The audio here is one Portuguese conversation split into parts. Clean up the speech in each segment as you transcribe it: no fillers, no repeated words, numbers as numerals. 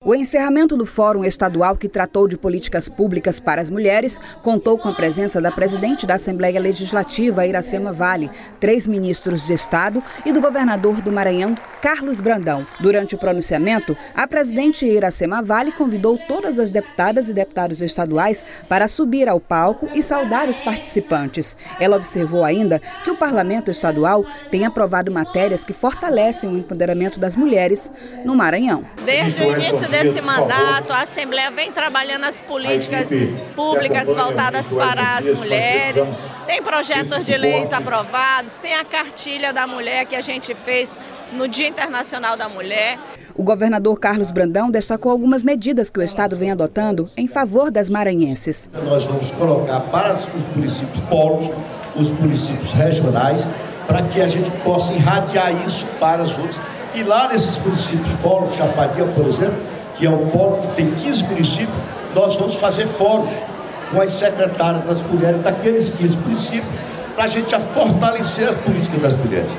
O encerramento do Fórum Estadual que tratou de políticas públicas para as mulheres contou com a presença da presidente da Assembleia Legislativa, Iracema Vale, 3 ministros de Estado e do governador do Maranhão, Carlos Brandão. Durante o pronunciamento, a presidente Iracema Vale convidou todas as deputadas e deputados estaduais para subir ao palco e saudar os participantes. Ela observou ainda que o Parlamento Estadual tem aprovado matérias que fortalecem o empoderamento das mulheres no Maranhão. Desde o início desse mandato, a Assembleia vem trabalhando as políticas públicas voltadas para as mulheres. Tem projetos de leis aprovados, tem a cartilha da mulher que a gente fez no Dia Internacional da Mulher. O governador Carlos Brandão destacou algumas medidas que o Estado vem adotando em favor das maranhenses. Nós vamos colocar para os municípios polos, os municípios regionais, para que a gente possa irradiar isso para os outros. E lá nesses municípios polos, Chapadinha, por exemplo, que é um polo que tem 15 municípios, nós vamos fazer fóruns com as secretárias das mulheres daqueles 15 municípios, para a gente fortalecer a política das mulheres.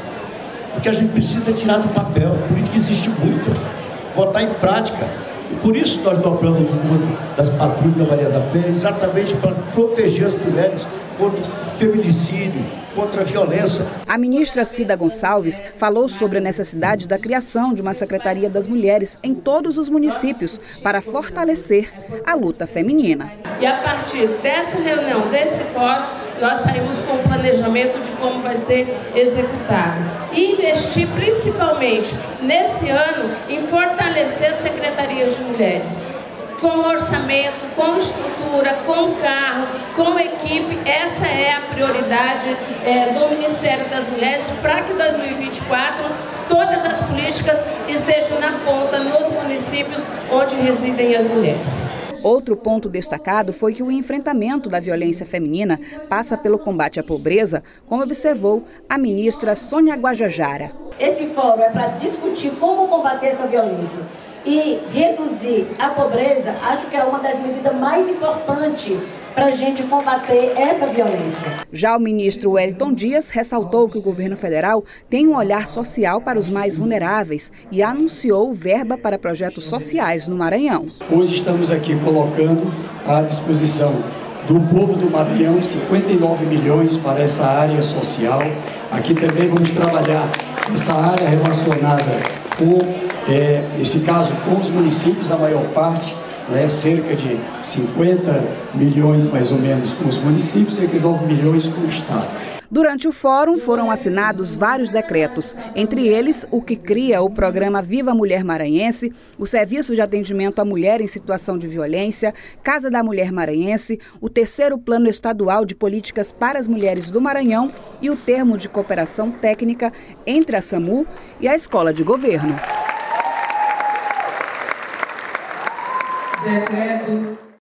O que a gente precisa é tirar do papel, política existe muito, botar em prática. E por isso nós dobramos o número das patrulhas da Maria da Penha, exatamente para proteger as mulheres contra o feminicídio, contra a violência. A ministra Cida Gonçalves falou sobre a necessidade da criação de uma Secretaria das Mulheres em todos os municípios para fortalecer a luta feminina. E a partir dessa reunião, desse fórum, nós saímos com um planejamento de como vai ser executado. E investir principalmente nesse ano em fortalecer as secretarias de mulheres. Com orçamento, com estrutura, com carro, com equipe, essa é a prioridade do Ministério das Mulheres para que em 2024 todas as políticas estejam na ponta nos municípios onde residem as mulheres. Outro ponto destacado foi que o enfrentamento da violência feminina passa pelo combate à pobreza, como observou a ministra Sônia Guajajara. Esse fórum é para discutir como combater essa violência e reduzir a pobreza. Acho que é uma das medidas mais importantes para a gente combater essa violência. Já o ministro Wellington Dias ressaltou que o governo federal tem um olhar social para os mais vulneráveis e anunciou verba para projetos sociais no Maranhão. Hoje estamos aqui colocando à disposição do povo do Maranhão 59 milhões para essa área social. Aqui também vamos trabalhar essa área relacionada com, nesse caso, com os municípios, a maior parte, cerca de 50 milhões mais ou menos com os municípios, cerca de 9 milhões com o Estado. Durante o fórum foram assinados vários decretos, entre eles o que cria o programa Viva Mulher Maranhense, o Serviço de Atendimento à Mulher em Situação de Violência, Casa da Mulher Maranhense, o 3º Plano Estadual de Políticas para as Mulheres do Maranhão e o Termo de Cooperação Técnica entre a SAMU e a Escola de Governo. Decreto